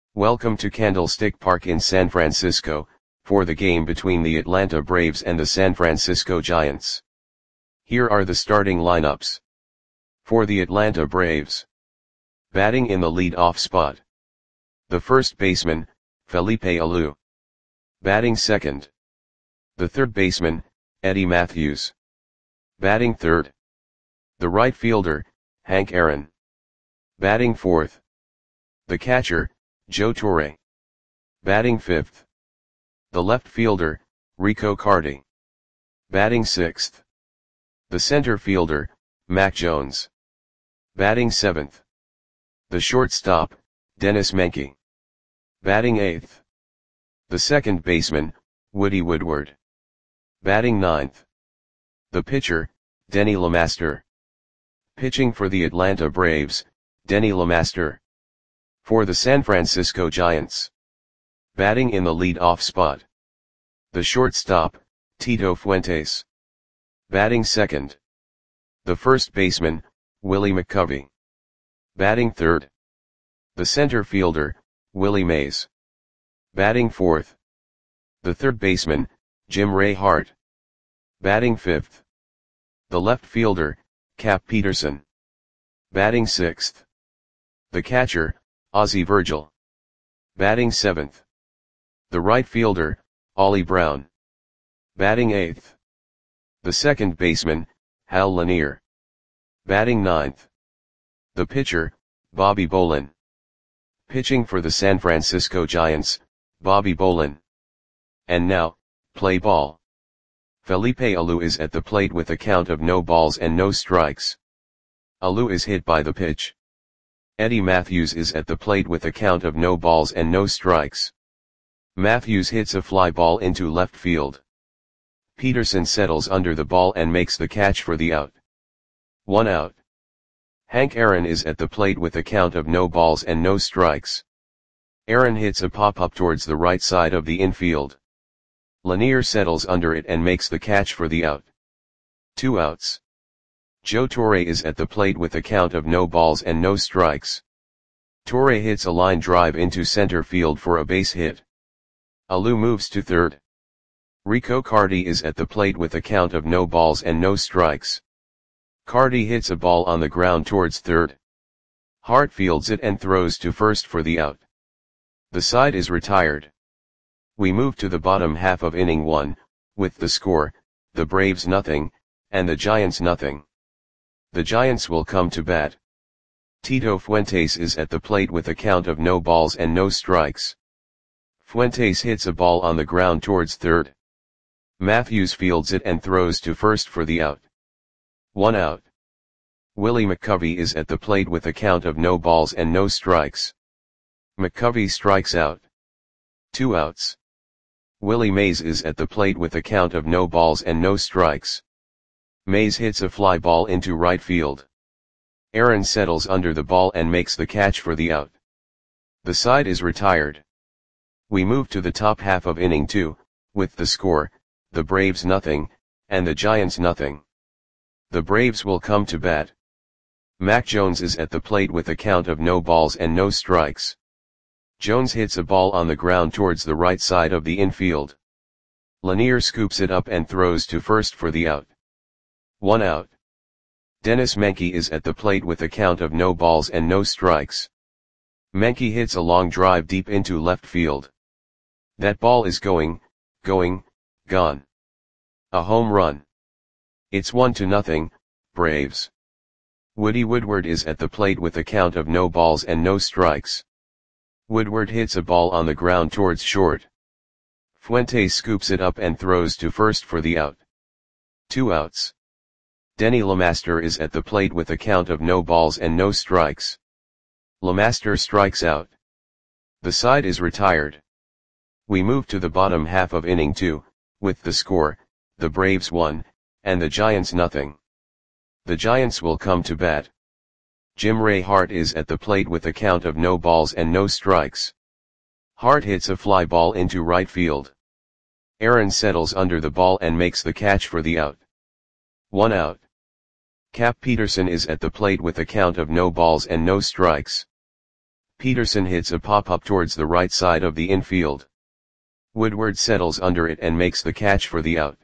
Welcome to Candlestick Park in San Francisco, for the game between the Atlanta Braves and the San Francisco Giants. Here are the starting lineups. For the Atlanta Braves. Batting in the lead-off spot. The first baseman, Felipe Alou. Batting second. The third baseman, Eddie Mathews. Batting third. The right fielder, Hank Aaron. Batting fourth. The catcher, Joe Torre. Batting fifth. The left fielder, Rico Carty. Batting sixth. The center fielder, Mac Jones. Batting seventh. The shortstop, Dennis Menke. Batting eighth. The second baseman, Woody Woodward. Batting ninth. The pitcher, Denny LeMaster. Pitching for the Atlanta Braves, Denny LeMaster. For the San Francisco Giants. Batting in the lead-off spot. The shortstop, Tito Fuentes. Batting second. The first baseman, Willie McCovey. Batting third. The center fielder, Willie Mays. Batting fourth. The third baseman, Jim Ray Hart. Batting fifth. The left fielder, Cap Peterson. Batting sixth. The catcher, Ozzie Virgil. Batting seventh. The right fielder, Ollie Brown. Batting eighth. The second baseman, Hal Lanier. Batting ninth. The pitcher, Bobby Bolin. Pitching for the San Francisco Giants, Bobby Bolin. And now, play ball. Felipe Alou is at the plate with a count of no balls and no strikes. Alou is hit by the pitch. Eddie Mathews is at the plate with a count of no balls and no strikes. Mathews hits a fly ball into left field. Peterson settles under the ball and makes the catch for the out. 1 out. Hank Aaron is at the plate with a count of no balls and no strikes. Aaron hits a pop-up towards the right side of the infield. Lanier settles under it and makes the catch for the out. 2 outs. Joe Torre is at the plate with a count of no balls and no strikes. Torre hits a line drive into center field for a base hit. Alou moves to third. Rico Carty is at the plate with a count of no balls and no strikes. Carty hits a ball on the ground towards third. Hart fields it and throws to first for the out. The side is retired. We move to the bottom half of inning 1, with the score, the Braves nothing, and the Giants nothing. The Giants will come to bat. Tito Fuentes is at the plate with a count of no balls and no strikes. Fuentes hits a ball on the ground towards third. Mathews fields it and throws to first for the out. 1 out. Willie McCovey is at the plate with a count of no balls and no strikes. McCovey strikes out. 2 outs. Willie Mays is at the plate with a count of no balls and no strikes. Mays hits a fly ball into right field. Aaron settles under the ball and makes the catch for the out. The side is retired. We move to the top half of inning 2, with the score, the Braves nothing, and the Giants nothing. The Braves will come to bat. Mac Jones is at the plate with a count of no balls and no strikes. Jones hits a ball on the ground towards the right side of the infield. Lanier scoops it up and throws to first for the out. 1 out. Dennis Menke is at the plate with a count of no balls and no strikes. Menke hits a long drive deep into left field. That ball is gone. A home run. It's 1-0, Braves. Woody Woodward is at the plate with a count of no balls and no strikes. Woodward hits a ball on the ground towards short. Fuentes scoops it up and throws to first for the out. 2 outs. Denny LeMaster is at the plate with a count of no balls and no strikes. LeMaster strikes out. The side is retired. We move to the bottom half of inning 2, with the score, the Braves 1, and the Giants nothing. The Giants will come to bat. Jim Ray Hart is at the plate with a count of no balls and no strikes. Hart hits a fly ball into right field. Aaron settles under the ball and makes the catch for the out. 1 out. Cap Peterson is at the plate with a count of no balls and no strikes. Peterson hits a pop-up towards the right side of the infield. Woodward settles under it and makes the catch for the out.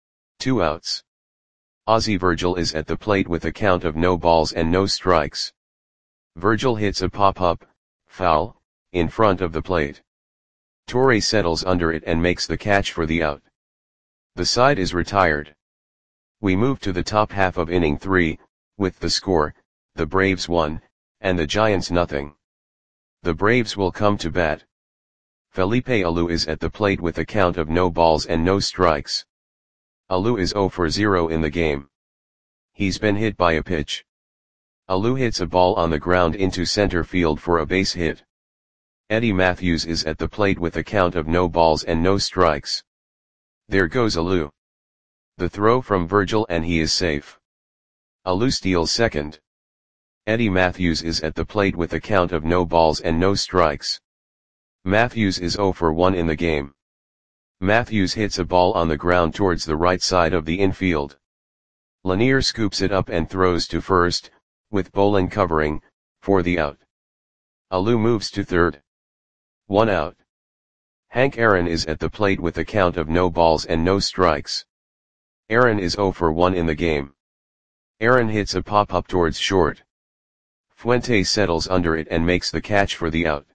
2 outs. Ozzie Virgil is at the plate with a count of no balls and no strikes. Virgil hits a pop-up, foul, in front of the plate. Torre settles under it and makes the catch for the out. The side is retired. We move to the top half of inning 3, with the score, the Braves 1, and the Giants nothing. The Braves will come to bat. Felipe Alou is at the plate with a count of no balls and no strikes. Alou is 0 for 0 in the game. He's been hit by a pitch. Alou hits a ball on the ground into center field for a base hit. Eddie Matthews is at the plate with a count of no balls and no strikes. There goes Alou. The throw from Virgil and he is safe. Alou steals second. Eddie Matthews is at the plate with a count of no balls and no strikes. Matthews is 0 for 1 in the game. Matthews hits a ball on the ground towards the right side of the infield. Lanier scoops it up and throws to first, with Bolin covering, for the out. Alou moves to third. 1 out. Hank Aaron is at the plate with a count of no balls and no strikes. Aaron is 0 for 1 in the game. Aaron hits a pop-up towards short. Fuentes settles under it and makes the catch for the out.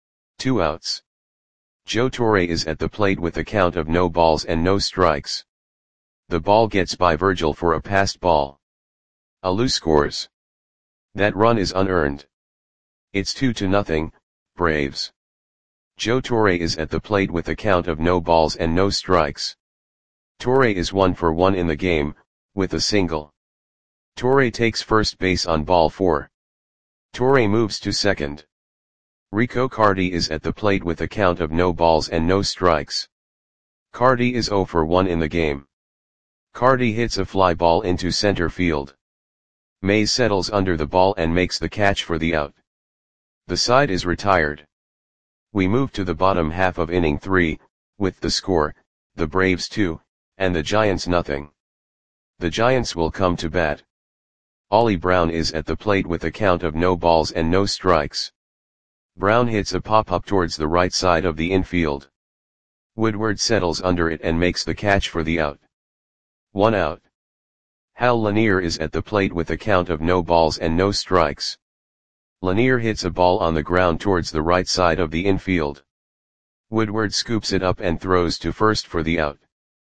2 outs. Joe Torre is at the plate with a count of no balls and no strikes. The ball gets by Virgil for a passed ball. Alou scores. That run is unearned. It's 2-0, Braves. Joe Torre is at the plate with a count of no balls and no strikes. Torre is 1 for 1 in the game, with a single. Torre takes first base on ball 4. Torre moves to second. Rico Cardi is at the plate with a count of no balls and no strikes. Cardi is 0 for 1 in the game. Cardi hits a fly ball into center field. Mays settles under the ball and makes the catch for the out. The side is retired. We move to the bottom half of inning 3, with the score, the Braves 2, and the Giants nothing. The Giants will come to bat. Ollie Brown is at the plate with a count of no balls and no strikes. Brown hits a pop-up towards the right side of the infield. Woodward settles under it and makes the catch for the out. 1 out. Hal Lanier is at the plate with a count of no balls and no strikes. Lanier hits a ball on the ground towards the right side of the infield. Woodward scoops it up and throws to first for the out.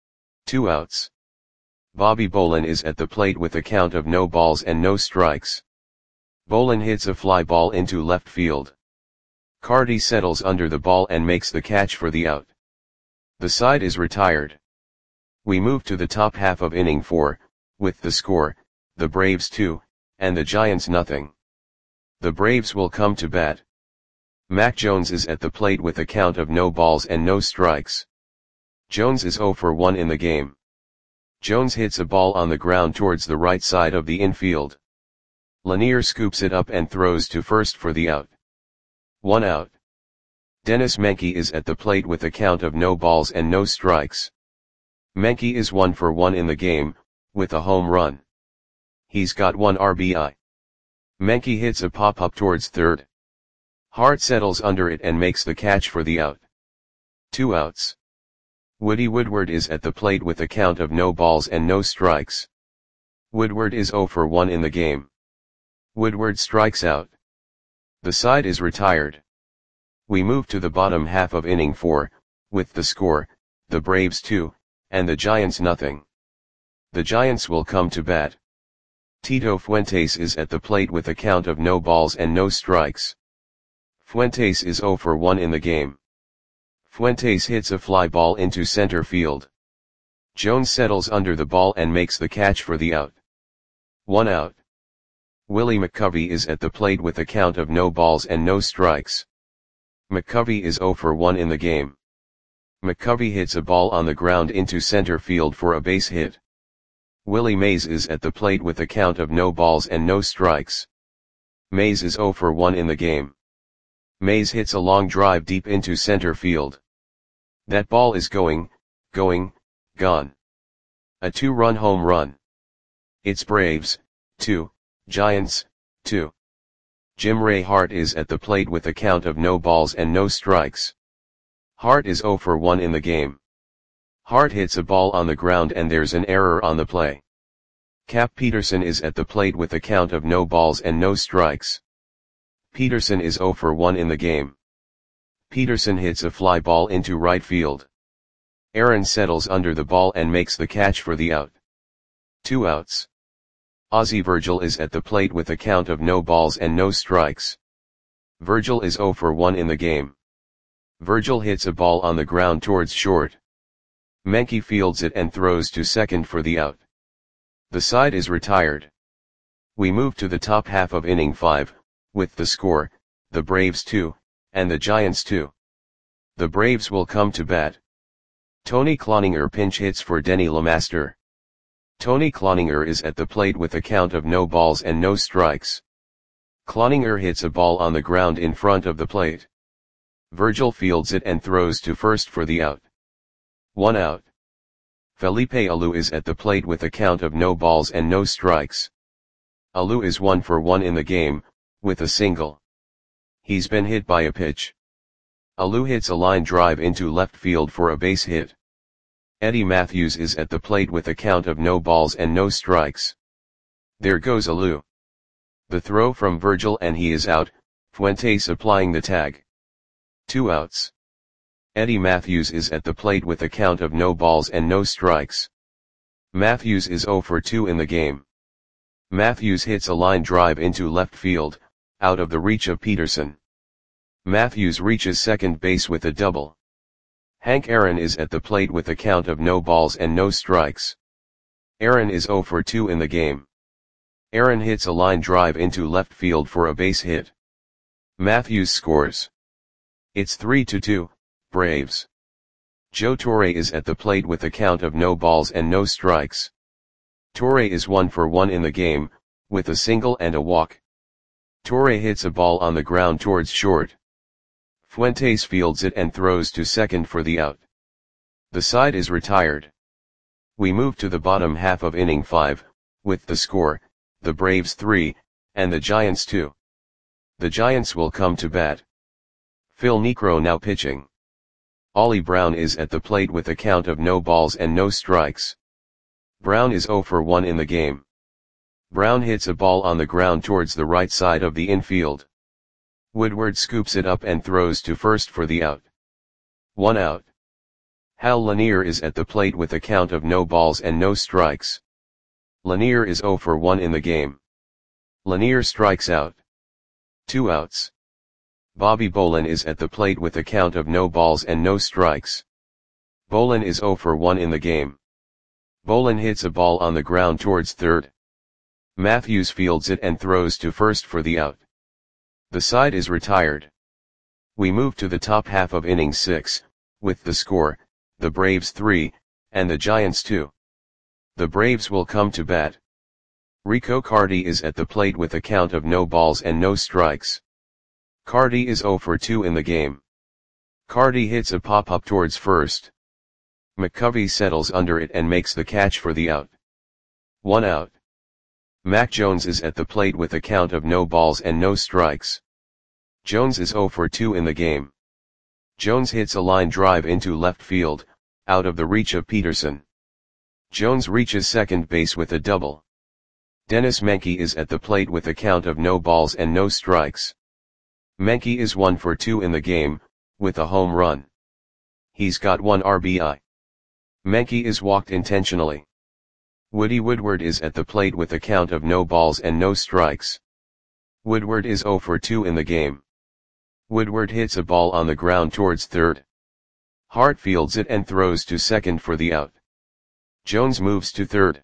2 outs. Bobby Bolin is at the plate with a count of no balls and no strikes. Bolin hits a fly ball into left field. Cardi settles under the ball and makes the catch for the out. The side is retired. We move to the top half of inning 4, with the score, the Braves 2, and the Giants nothing. The Braves will come to bat. Mac Jones is at the plate with a count of no balls and no strikes. Jones is 0 for 1 in the game. Jones hits a ball on the ground towards the right side of the infield. Lanier scoops it up and throws to first for the out. 1 out. Dennis Menke is at the plate with a count of no balls and no strikes. Menke is 1 for 1 in the game, with a home run. He's got 1 RBI. Menke hits a pop-up towards third. Hart settles under it and makes the catch for the out. 2 outs. Woody Woodward is at the plate with a count of no balls and no strikes. Woodward is 0 for 1 in the game. Woodward strikes out. The side is retired. We move to the bottom half of inning 4, with the score, the Braves 2, and the Giants nothing. The Giants will come to bat. Tito Fuentes is at the plate with a count of no balls and no strikes. Fuentes is 0 for 1 in the game. Fuentes hits a fly ball into center field. Jones settles under the ball and makes the catch for the out. 1 out. Willie McCovey is at the plate with a count of no balls and no strikes. McCovey is 0 for 1 in the game. McCovey hits a ball on the ground into center field for a base hit. Willie Mays is at the plate with a count of no balls and no strikes. Mays is 0 for 1 in the game. Mays hits a long drive deep into center field. That ball is gone. A 2-run home run. It's Braves, 2, Giants, 2. Jim Ray Hart is at the plate with a count of no balls and no strikes. Hart is 0 for 1 in the game. Hart hits a ball on the ground and there's an error on the play. Cap Peterson is at the plate with a count of no balls and no strikes. Peterson is 0 for 1 in the game. Peterson hits a fly ball into right field. Aaron settles under the ball and makes the catch for the out. 2 outs. Ozzie Virgil is at the plate with a count of no balls and no strikes. Virgil is 0 for 1 in the game. Virgil hits a ball on the ground towards short. Menke fields it and throws to second for the out. The side is retired. We move to the top half of inning 5, with the score, the Braves 2, and the Giants 2. The Braves will come to bat. Tony Cloninger pinch hits for Denny LeMaster. Tony Cloninger is at the plate with a count of no balls and no strikes. Cloninger hits a ball on the ground in front of the plate. Virgil fields it and throws to first for the out. 1 out. Felipe Alou is at the plate with a count of no balls and no strikes. Alou is 1 for 1 in the game, with a single. He's been hit by a pitch. Alou hits a line drive into left field for a base hit. Eddie Matthews is at the plate with a count of no balls and no strikes. There goes Alou. The throw from Virgil and he is out, Fuentes applying the tag. 2 outs. Eddie Matthews is at the plate with a count of no balls and no strikes. Matthews is 0 for 2 in the game. Matthews hits a line drive into left field, out of the reach of Peterson. Matthews reaches second base with a double. Hank Aaron is at the plate with a count of no balls and no strikes. Aaron is 0 for 2 in the game. Aaron hits a line drive into left field for a base hit. Matthews scores. It's 3-2, Braves. Joe Torre is at the plate with a count of no balls and no strikes. Torre is 1 for 1 in the game, with a single and a walk. Torre hits a ball on the ground towards short. Fuentes fields it and throws to second for the out. The side is retired. We move to the bottom half of inning 5, with the score, the Braves 3, and the Giants 2. The Giants will come to bat. Phil Niekro now pitching. Ollie Brown is at the plate with a count of no balls and no strikes. Brown is 0 for 1 in the game. Brown hits a ball on the ground towards the right side of the infield. Woodward scoops it up and throws to first for the out. 1 out. Hal Lanier is at the plate with a count of no balls and no strikes. Lanier is 0 for 1 in the game. Lanier strikes out. 2 outs. Bobby Bolin is at the plate with a count of no balls and no strikes. Bolin is 0 for 1 in the game. Bolin hits a ball on the ground towards third. Matthews fields it and throws to first for the out. The side is retired. We move to the top half of inning 6, with the score, the Braves 3, and the Giants 2. The Braves will come to bat. Rico Carty is at the plate with a count of no balls and no strikes. Carty is 0 for 2 in the game. Carty hits a pop-up towards first. McCovey settles under it and makes the catch for the out. 1 out. Mac Jones is at the plate with a count of no balls and no strikes. Jones is 0 for 2 in the game. Jones hits a line drive into left field, out of the reach of Peterson. Jones reaches second base with a double. Dennis Menke is at the plate with a count of no balls and no strikes. Menke is 1 for 2 in the game, with a home run. He's got 1 RBI. Menke is walked intentionally. Woody Woodward is at the plate with a count of no balls and no strikes. Woodward is 0 for 2 in the game. Woodward hits a ball on the ground towards third. Hart fields it and throws to second for the out. Jones moves to third.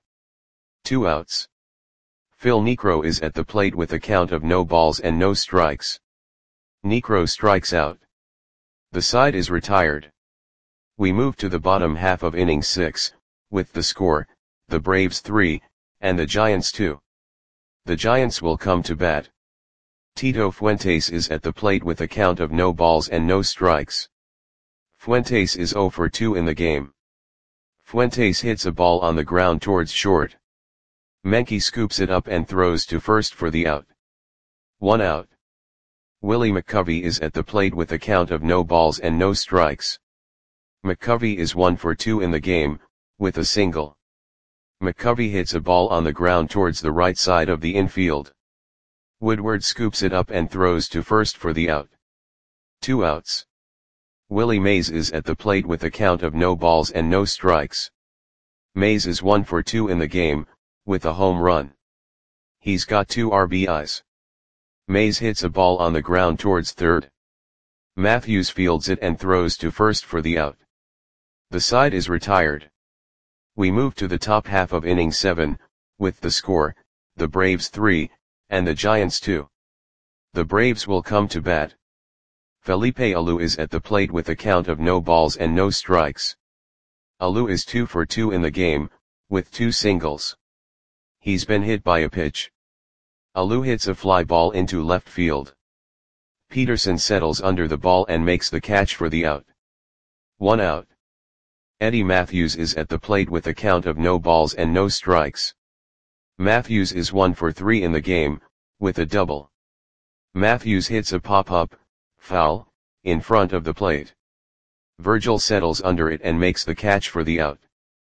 2 outs. Phil Niekro is at the plate with a count of no balls and no strikes. Niekro strikes out. The side is retired. We move to the bottom half of inning 6, with the score, the Braves 3, and the Giants 2. The Giants will come to bat. Tito Fuentes is at the plate with a count of no balls and no strikes. Fuentes is 0 for 2 in the game. Fuentes hits a ball on the ground towards short. Menke scoops it up and throws to first for the out. 1 out. Willie McCovey is at the plate with a count of no balls and no strikes. McCovey is 1 for 2 in the game, with a single. McCovey hits a ball on the ground towards the right side of the infield. Woodward scoops it up and throws to first for the out. 2 outs. Willie Mays is at the plate with a count of no balls and no strikes. Mays is 1 for 2 in the game, with a home run. He's got 2 RBIs. Mays hits a ball on the ground towards third. Matthews fields it and throws to first for the out. The side is retired. We move to the top half of inning 7, with the score, the Braves 3, and the Giants 2. The Braves will come to bat. Felipe Alou is at the plate with a count of no balls and no strikes. Alou is 2 for 2 in the game, with 2 singles. He's been hit by a pitch. Alou hits a fly ball into left field. Peterson settles under the ball and makes the catch for the out. 1 out. Eddie Matthews is at the plate with a count of no balls and no strikes. Matthews is 1 for 3 in the game, with a double. Matthews hits a pop-up, foul, in front of the plate. Virgil settles under it and makes the catch for the out.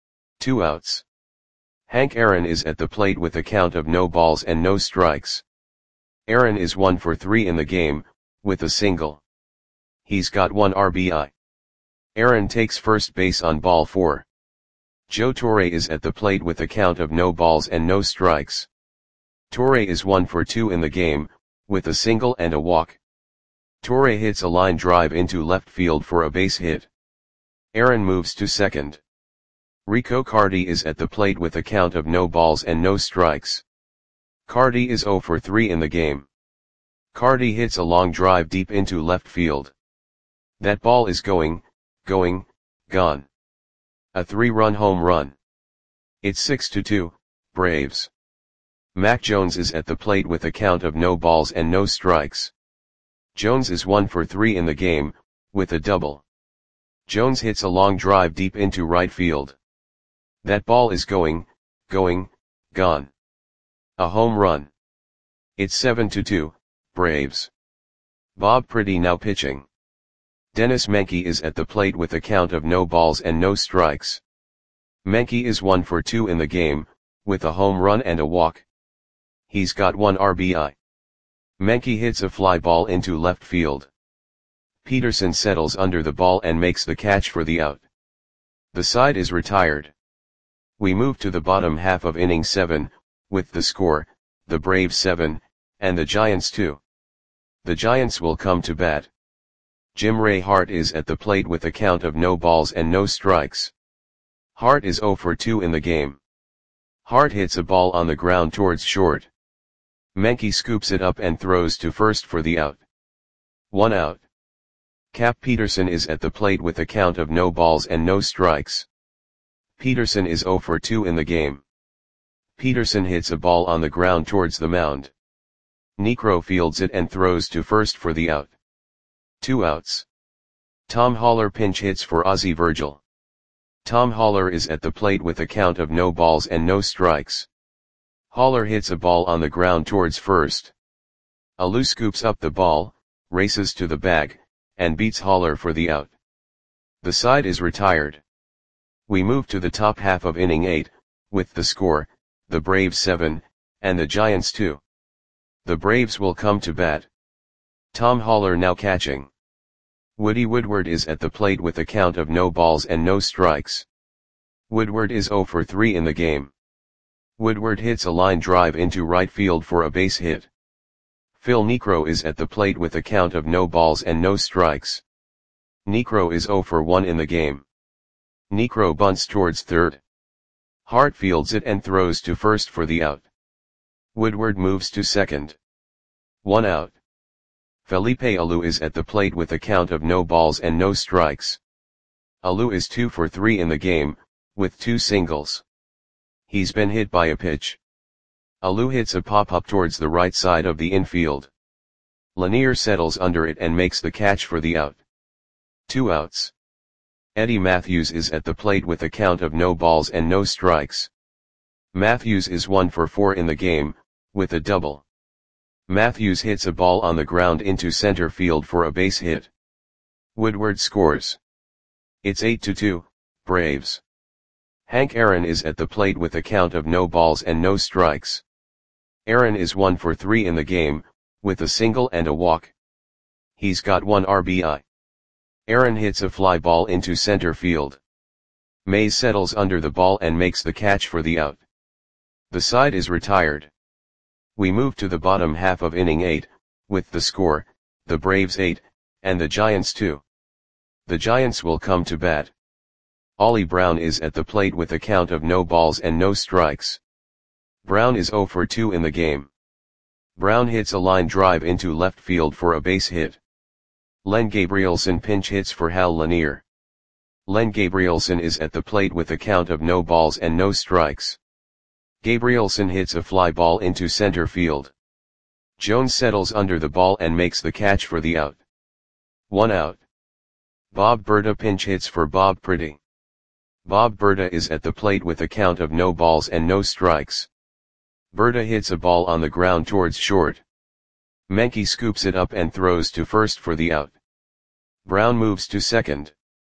2 outs. Hank Aaron is at the plate with a count of no balls and no strikes. Aaron is 1 for 3 in the game, with a single. He's got 1 RBI. Aaron takes first base on ball 4. Joe Torre is at the plate with a count of no balls and no strikes. Torre is 1 for 2 in the game, with a single and a walk. Torre hits a line drive into left field for a base hit. Aaron moves to second. Rico Cardi is at the plate with a count of no balls and no strikes. Cardi is 0 for 3 in the game. Cardi hits a long drive deep into left field. That ball is gone. A 3-run home run. It's 6-2, Braves. Mac Jones is at the plate with a count of no balls and no strikes. Jones is 1 for 3 in the game, with a double. Jones hits a long drive deep into right field. That ball is gone. A home run. It's 7-2, Braves. Bob Pretty now pitching. Dennis Menke is at the plate with a count of no balls and no strikes. Menke is 1 for 2 in the game, with a home run and a walk. He's got 1 RBI. Menke hits a fly ball into left field. Peterson settles under the ball and makes the catch for the out. The side is retired. We move to the bottom half of inning 7, with the score, the Braves 7, and the Giants 2. The Giants will come to bat. Jim Ray Hart is at the plate with a count of no balls and no strikes. Hart is 0 for 2 in the game. Hart hits a ball on the ground towards short. Menke scoops it up and throws to first for the out. 1 out. Cap Peterson is at the plate with a count of no balls and no strikes. Peterson is 0 for 2 in the game. Peterson hits a ball on the ground towards the mound. Niekro fields it and throws to first for the out. 2 outs. Tom Haller pinch hits for Ozzie Virgil. Tom Haller is at the plate with a count of no balls and no strikes. Haller hits a ball on the ground towards first. Alou scoops up the ball, races to the bag, and beats Haller for the out. The side is retired. We move to the top half of inning 8, with the score, the Braves 7, and the Giants 2. The Braves will come to bat. Tom Haller now catching. Woody Woodward is at the plate with a count of no balls and no strikes. Woodward is 0 for 3 in the game. Woodward hits a line drive into right field for a base hit. Phil Niekro is at the plate with a count of no balls and no strikes. Niekro is 0 for 1 in the game. Niekro bunts towards third. Hart fields it and throws to first for the out. Woodward moves to second. 1 out. Felipe Alou is at the plate with a count of no balls and no strikes. Alou is 2 for 3 in the game, with 2 singles. He's been hit by a pitch. Alou hits a pop-up towards the right side of the infield. Lanier settles under it and makes the catch for the out. 2 outs. Eddie Matthews is at the plate with a count of no balls and no strikes. Matthews is 1 for 4 in the game, with a double. Matthews hits a ball on the ground into center field for a base hit. Woodward scores. It's 8-2, Braves. Hank Aaron is at the plate with a count of no balls and no strikes. Aaron is 1 for 3 in the game, with a single and a walk. He's got 1 RBI. Aaron hits a fly ball into center field. Mays settles under the ball and makes the catch for the out. The side is retired. We move to the bottom half of inning 8, with the score, the Braves 8, and the Giants 2. The Giants will come to bat. Ollie Brown is at the plate with a count of no balls and no strikes. Brown is 0 for 2 in the game. Brown hits a line drive into left field for a base hit. Len Gabrielson pinch hits for Hal Lanier. Len Gabrielson is at the plate with a count of no balls and no strikes. Gabrielson hits a fly ball into center field. Jones settles under the ball and makes the catch for the out. 1 out. Bob Berta pinch hits for Bob Pretty. Bob Berta is at the plate with a count of no balls and no strikes. Berta hits a ball on the ground towards short. Menke scoops it up and throws to first for the out. Brown moves to second.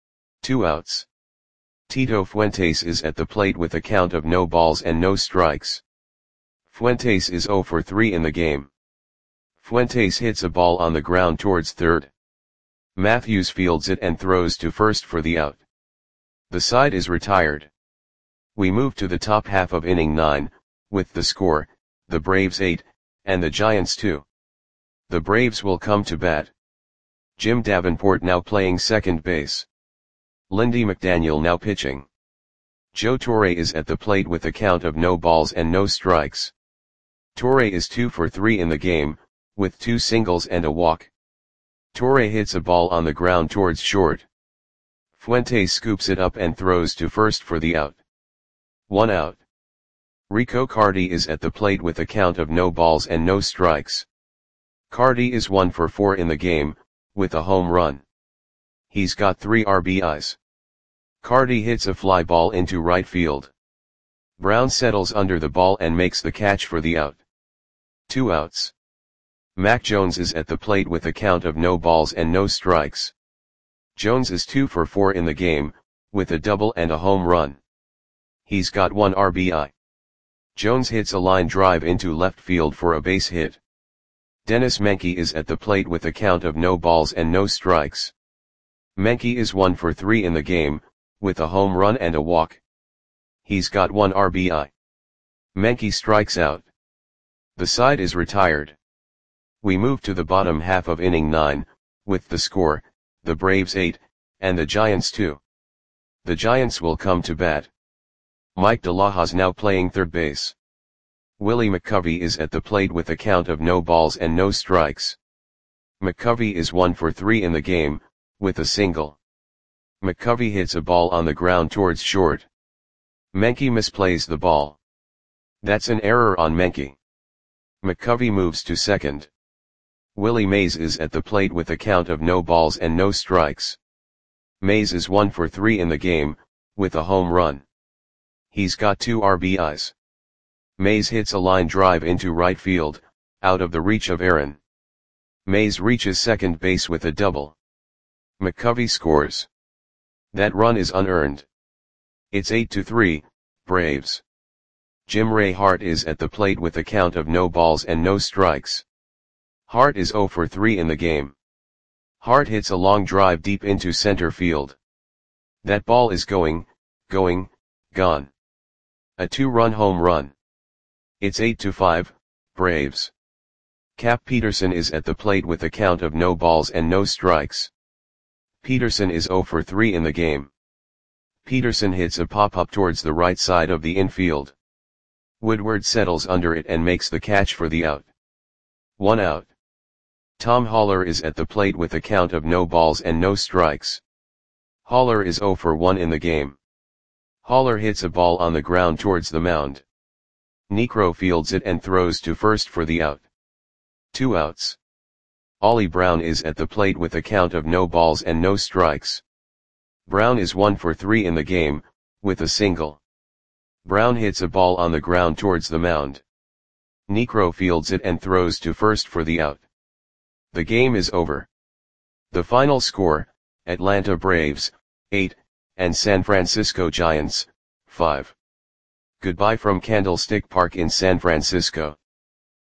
2 outs. Tito Fuentes is at the plate with a count of no balls and no strikes. Fuentes is 0 for 3 in the game. Fuentes hits a ball on the ground towards third. Matthews fields it and throws to first for the out. The side is retired. We move to the top half of inning 9, with the score, the Braves 8, and the Giants 2. The Braves will come to bat. Jim Davenport now playing second base. Lindy McDaniel now pitching. Joe Torre is at the plate with a count of no balls and no strikes. Torre is 2 for 3 in the game, with 2 singles and a walk. Torre hits a ball on the ground towards short. Fuentes scoops it up and throws to first for the out. 1 out. Rico Carty is at the plate with a count of no balls and no strikes. Carty is 1 for 4 in the game, with a home run. He's got 3 RBIs. Carty hits a fly ball into right field. Brown settles under the ball and makes the catch for the out. 2 outs. Mac Jones is at the plate with a count of no balls and no strikes. Jones is 2 for 4 in the game, with a double and a home run. He's got 1 RBI. Jones hits a line drive into left field for a base hit. Dennis Menke is at the plate with a count of no balls and no strikes. Menke is 1 for 3 in the game, with a home run and a walk. He's got 1 RBI. Menke strikes out. The side is retired. We move to the bottom half of inning 9, with the score, the Braves 8, and the Giants 2. The Giants will come to bat. Mike DeLahoz now playing third base. Willie McCovey is at the plate with a count of no balls and no strikes. McCovey is 1 for 3 in the game, with a single. McCovey hits a ball on the ground towards short. Menke misplays the ball. That's an error on Menke. McCovey moves to second. Willie Mays is at the plate with a count of no balls and no strikes. Mays is 1 for 3 in the game, with a home run. He's got 2 RBIs. Mays hits a line drive into right field, out of the reach of Aaron. Mays reaches second base with a double. McCovey scores. That run is unearned. It's 8-3, Braves. Jim Ray Hart is at the plate with a count of no balls and no strikes. Hart is 0 for 3 in the game. Hart hits a long drive deep into center field. That ball is going, gone. A 2-run home run. It's 8-5, Braves. Cap Peterson is at the plate with a count of no balls and no strikes. Peterson is 0 for 3 in the game. Peterson hits a pop-up towards the right side of the infield. Woodward settles under it and makes the catch for the out. 1 out. Tom Haller is at the plate with a count of no balls and no strikes. Haller is 0 for 1 in the game. Haller hits a ball on the ground towards the mound. Niekro fields it and throws to first for the out. 2 outs. Ollie Brown is at the plate with a count of no balls and no strikes. Brown is 1 for 3 in the game, with a single. Brown hits a ball on the ground towards the mound. Niekro fields it and throws to first for the out. The game is over. The final score, Atlanta Braves, 8, and San Francisco Giants, 5. Goodbye from Candlestick Park in San Francisco.